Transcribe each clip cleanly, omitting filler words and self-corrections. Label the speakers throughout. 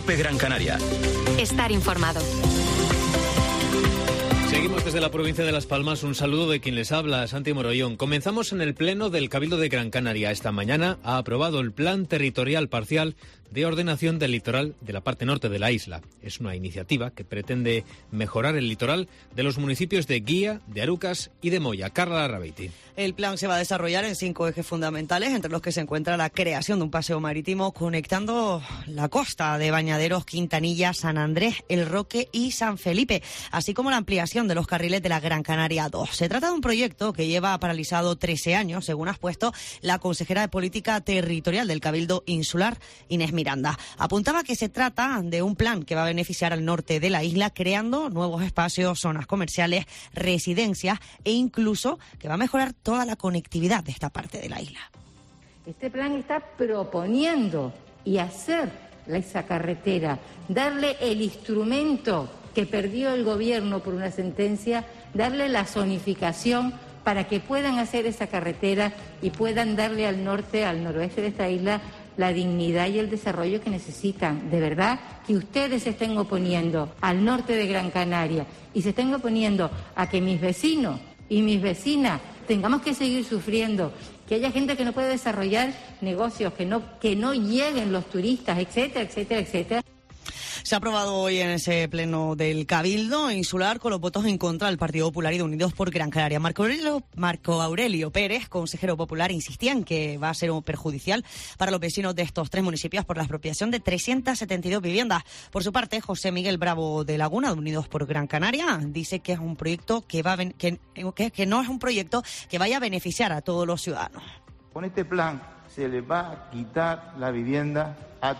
Speaker 1: COPE Gran Canaria.
Speaker 2: Estar informado.
Speaker 3: Seguimos desde la provincia de Las Palmas. Un saludo de quien les habla, Santi Morollón. Comenzamos en el Pleno del Cabildo de Gran Canaria. Esta mañana ha aprobado el Plan Territorial Parcial de Ordenación del Litoral de la parte norte de la isla. Es una iniciativa que pretende mejorar el litoral de los municipios de Guía, de Arucas y de Moya. Carla Larrabeiti.
Speaker 4: El plan se va a desarrollar en 5 ejes fundamentales, entre los que se encuentra la creación de un paseo marítimo conectando la costa de Bañaderos, Quintanilla, San Andrés, El Roque y San Felipe, así como la ampliación de los carriles de la Gran Canaria 2. Se trata de un proyecto que lleva paralizado 13 años, según ha expuesto la consejera de Política Territorial del Cabildo Insular, Inés Miranda. Apuntaba que se trata de un plan que va a beneficiar al norte de la isla, creando nuevos espacios, zonas comerciales, residencias e incluso que va a mejorar toda la conectividad de esta parte de la isla.
Speaker 5: Este plan está proponiendo y hacer esa carretera, darle el instrumento que perdió el gobierno por una sentencia, darle la zonificación para que puedan hacer esa carretera y puedan darle al norte, al noroeste de esta isla, la dignidad y el desarrollo que necesitan. De verdad que ustedes se estén oponiendo al norte de Gran Canaria y se estén oponiendo a que mis vecinos y mis vecinas tengamos que seguir sufriendo, que haya gente que no puede desarrollar negocios, que no lleguen los turistas, etcétera, etcétera, etcétera.
Speaker 4: Se ha aprobado hoy en ese pleno del Cabildo Insular con los votos en contra del Partido Popular y de Unidos por Gran Canaria. Marco Aurelio Pérez, consejero popular, insistía en que va a ser perjudicial para los vecinos de estos 3 municipios por la expropiación de 372 viviendas. Por su parte, José Miguel Bravo de Laguna, de Unidos por Gran Canaria, dice que es un proyecto que no es un proyecto que vaya a beneficiar a todos los ciudadanos.
Speaker 6: Con este plan se le va a quitar la vivienda a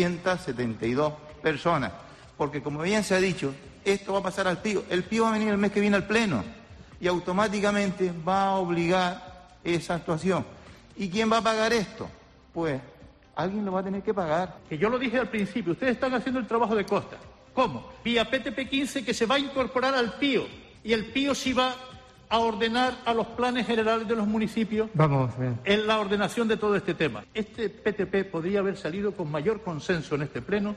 Speaker 6: 372 personas, porque como bien se ha dicho, esto va a pasar al PIO. El PIO va a venir el mes que viene al Pleno y automáticamente va a obligar esa actuación. ¿Y quién va a pagar esto? Pues alguien lo va a tener que pagar.
Speaker 7: Que yo lo dije al principio, ustedes están haciendo el trabajo de costa. ¿Cómo? Vía PTP 15 que se va a incorporar al PIO y el PIO sí va a ordenar a los planes generales de los municipios.
Speaker 8: Vamos bien.
Speaker 7: En la ordenación de todo este tema. Este PTP podría haber salido con mayor consenso en este Pleno.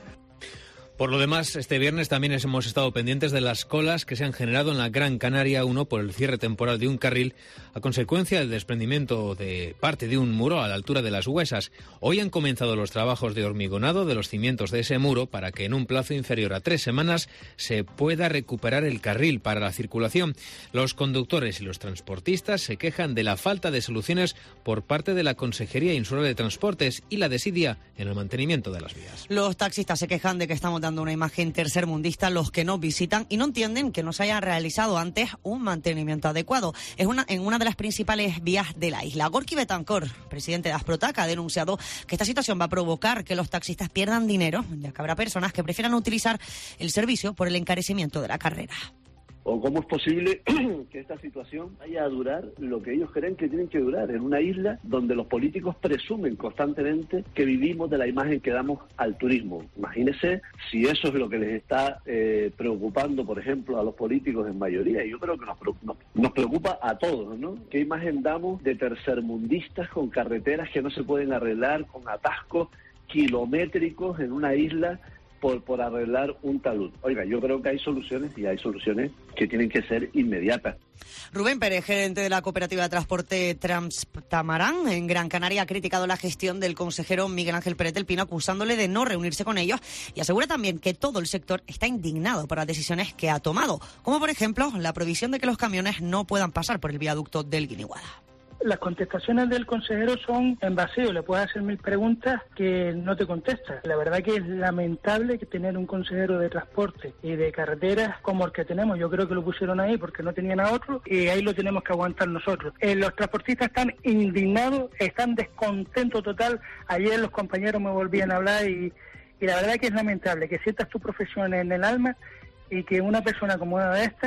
Speaker 3: Por lo demás, este viernes también hemos estado pendientes de las colas que se han generado en la Gran Canaria 1 por el cierre temporal de un carril a consecuencia del desprendimiento de parte de un muro a la altura de las Huesas. Hoy han comenzado los trabajos de hormigonado de los cimientos de ese muro para que en un plazo inferior a 3 semanas se pueda recuperar el carril para la circulación. Los conductores y los transportistas se quejan de la falta de soluciones por parte de la Consejería Insular de Transportes y la desidia en el mantenimiento de las vías.
Speaker 4: Los taxistas se quejan de que estamos dando una imagen tercermundista a los que nos visitan y no entienden que no se haya realizado antes un mantenimiento adecuado. Es en una de las principales vías de la isla. Gorky Betancor, presidente de Asprotac, ha denunciado que esta situación va a provocar que los taxistas pierdan dinero, ya que habrá personas que prefieran utilizar el servicio por el encarecimiento de la carrera.
Speaker 9: ¿O cómo es posible que esta situación vaya a durar lo que ellos creen que tienen que durar en una isla donde los políticos presumen constantemente que vivimos de la imagen que damos al turismo? Imagínense si eso es lo que les está preocupando, por ejemplo, a los políticos en mayoría. Yo creo que nos preocupa a todos, ¿no? ¿Qué imagen damos de tercermundistas con carreteras que no se pueden arreglar, con atascos kilométricos en una isla por arreglar un talud? Oiga, yo creo que hay soluciones y hay soluciones que tienen que ser inmediatas.
Speaker 4: Rubén Pérez, gerente de la cooperativa de transporte Transtamarán en Gran Canaria, ha criticado la gestión del consejero Miguel Ángel Pérez del Pino, acusándole de no reunirse con ellos, y asegura también que todo el sector está indignado por las decisiones que ha tomado, como por ejemplo la prohibición de que los camiones no puedan pasar por el viaducto del Guiniguada.
Speaker 8: Las contestaciones del consejero son en vacío, le puedes hacer 1000 preguntas que no te contesta. La verdad que es lamentable que tener un consejero de transporte y de carreteras como el que tenemos. Yo creo que lo pusieron ahí porque no tenían a otro y ahí lo tenemos que aguantar nosotros. Los transportistas están indignados, están descontentos total. Ayer los compañeros me volvían a hablar y la verdad que es lamentable que sientas tu profesión en el alma y que una persona como una de estas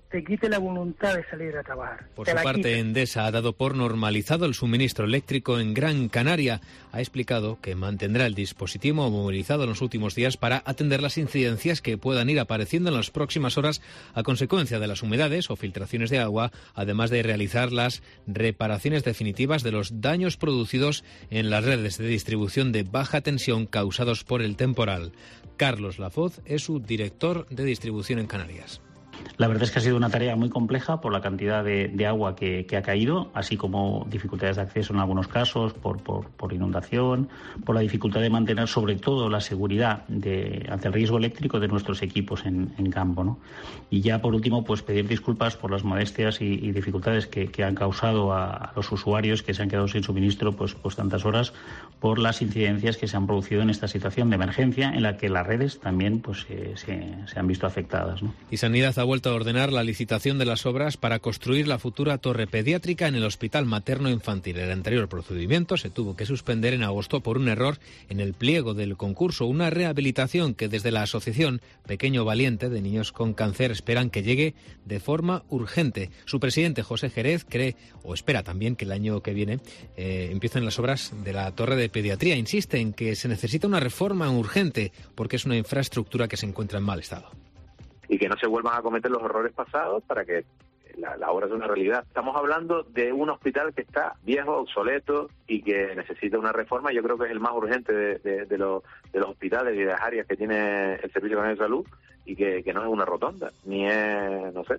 Speaker 8: te quite la voluntad de salir a trabajar.
Speaker 3: Por su parte, Endesa ha dado por normalizado el suministro eléctrico en Gran Canaria. Ha explicado que mantendrá el dispositivo movilizado en los últimos días para atender las incidencias que puedan ir apareciendo en las próximas horas a consecuencia de las humedades o filtraciones de agua, además de realizar las reparaciones definitivas de los daños producidos en las redes de distribución de baja tensión causados por el temporal. Carlos Lafoz es su director de distribución en Canarias.
Speaker 1: La verdad es que ha sido una tarea muy compleja por la cantidad de agua que ha caído, así como dificultades de acceso en algunos casos por inundación, por la dificultad de mantener sobre todo la seguridad ante el riesgo eléctrico de nuestros equipos en campo, ¿no? Y ya por último, pues pedir disculpas por las molestias y dificultades que han causado a los usuarios que se han quedado sin suministro pues tantas horas por las incidencias que se han producido en esta situación de emergencia en la que las redes también pues se han visto afectadas, ¿no?
Speaker 3: Y Sanidad ha vuelto a ordenar la licitación de las obras para construir la futura torre pediátrica en el Hospital Materno Infantil. El anterior procedimiento se tuvo que suspender en agosto por un error en el pliego del concurso, una rehabilitación que desde la asociación Pequeño Valiente de Niños con Cáncer esperan que llegue de forma urgente. Su presidente, José Jerez, cree o espera también que el año que viene empiecen las obras de la torre de pediatría. Insiste en que se necesita una reforma urgente porque es una infraestructura que se encuentra en mal estado.
Speaker 10: Y que no se vuelvan a cometer los errores pasados para que la obra sea una realidad. Estamos hablando de un hospital que está viejo, obsoleto y que necesita una reforma. Yo creo que es el más urgente de los hospitales y de las áreas que tiene el Servicio Canario de Salud y que no es una rotonda, ni es, no sé,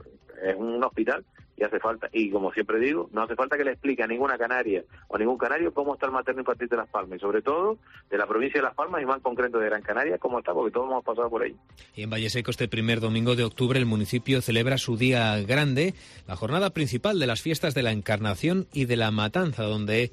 Speaker 10: es un hospital y hace falta, y como siempre digo, no hace falta que le explique a ninguna canaria o a ningún canario cómo está el materno infantil de Las Palmas y sobre todo de la provincia de Las Palmas y más en concreto de Gran Canaria, cómo está, porque todos hemos pasado por ahí.
Speaker 3: Y en Valleseco este primer domingo de octubre el municipio celebra su día grande, la jornada principal de las fiestas de la Encarnación y de la Matanza, donde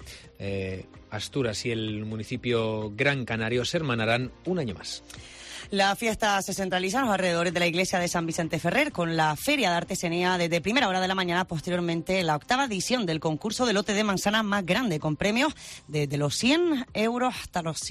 Speaker 3: Asturias y el municipio Gran Canario se hermanarán un año más.
Speaker 4: La fiesta se centraliza en los alrededores de la iglesia de San Vicente Ferrer, con la feria de artesanía desde primera hora de la mañana. Posteriormente, la 8ª edición del concurso de lote de manzanas más grande, con premios desde los 100 euros hasta los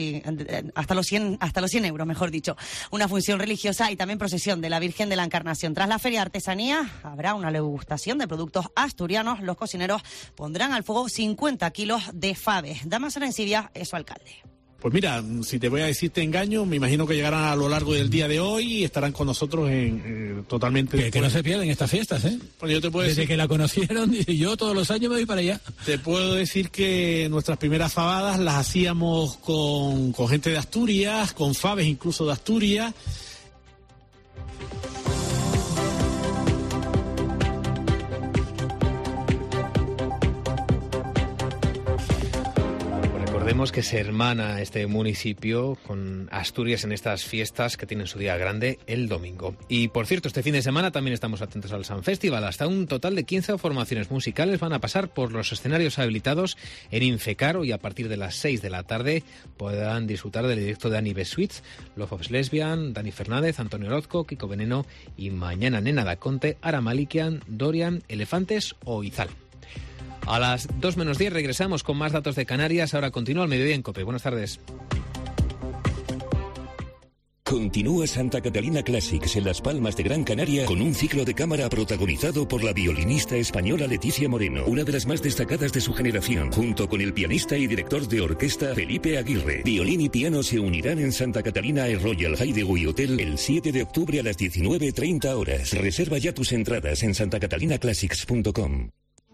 Speaker 4: 100 euros, mejor dicho. Una función religiosa y también procesión de la Virgen de la Encarnación. Tras la feria de artesanía, habrá una degustación de productos asturianos. Los cocineros pondrán al fuego 50 kilos de faves. Damaso Arencibia es su alcalde.
Speaker 11: Pues mira, si te voy a decir te engaño, me imagino que llegarán a lo largo del día de hoy y estarán con nosotros totalmente...
Speaker 12: Que no se pierden estas fiestas, ¿eh?
Speaker 11: Bueno, yo te puedo
Speaker 12: Desde
Speaker 11: decir...
Speaker 12: que la conocieron, yo todos los años me voy para allá.
Speaker 11: Te puedo decir que nuestras primeras fabadas las hacíamos con gente de Asturias, con faves incluso de Asturias.
Speaker 3: Recordemos que se hermana este municipio con Asturias en estas fiestas que tienen su día grande el domingo. Y por cierto, este fin de semana también estamos atentos al Sun Festival. Hasta un total de 15 formaciones musicales van a pasar por los escenarios habilitados en Infecaro y a partir de las 6 de la tarde podrán disfrutar del directo de Annie Sweets, Love of Lesbian, Dani Fernández, Antonio Orozco, Kiko Veneno y mañana Nena da Conte, Ara Malikian, Dorian, Elefantes o Izal. A las 2 menos 10 regresamos con más datos de Canarias. Ahora continúa el mediodía en COPE. Buenas tardes.
Speaker 13: Continúa Santa Catalina Classics en Las Palmas de Gran Canaria con un ciclo de cámara protagonizado por la violinista española Leticia Moreno, una de las más destacadas de su generación, junto con el pianista y director de orquesta Felipe Aguirre. Violín y piano se unirán en Santa Catalina Royal Hideaway Hotel el 7 de octubre a las 19:30 horas. Reserva ya tus entradas en santacatalinaclassics.com.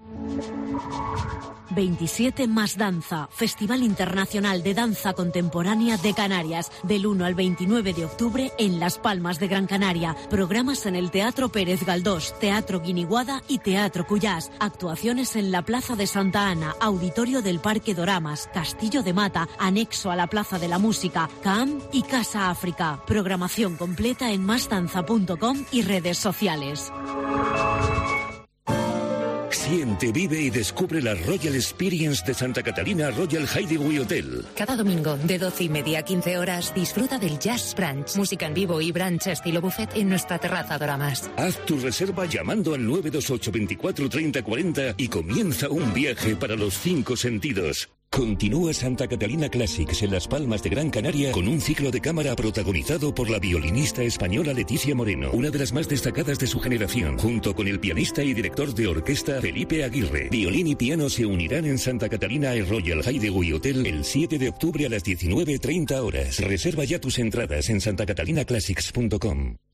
Speaker 14: 27 más danza, Festival Internacional de Danza Contemporánea de Canarias, del 1 al 29 de octubre en Las Palmas de Gran Canaria. Programas en el Teatro Pérez Galdós, Teatro Guiniguada y Teatro Cuyás. Actuaciones en la Plaza de Santa Ana, Auditorio del Parque Doramas, Castillo de Mata, anexo a la Plaza de la Música, CAM y Casa África. Programación completa en masdanza.com y redes sociales.
Speaker 13: Siente, vive y descubre la Royal Experience de Santa Catalina Royal Hideaway Hotel.
Speaker 15: Cada domingo, de 12:30 a 15 horas, disfruta del Jazz Brunch, música en vivo y brunch estilo buffet en nuestra terraza Doramas.
Speaker 13: Haz tu reserva llamando al 928 24 30 40 y comienza un viaje para los 5 sentidos. Continúa Santa Catalina Classics en Las Palmas de Gran Canaria con un ciclo de cámara protagonizado por la violinista española Leticia Moreno, una de las más destacadas de su generación, junto con el pianista y director de orquesta Felipe Aguirre. Violín y piano se unirán en Santa Catalina Royal Hideaway Hotel el 7 de octubre a las 19:30 horas. Reserva ya tus entradas en santacatalinaclassics.com.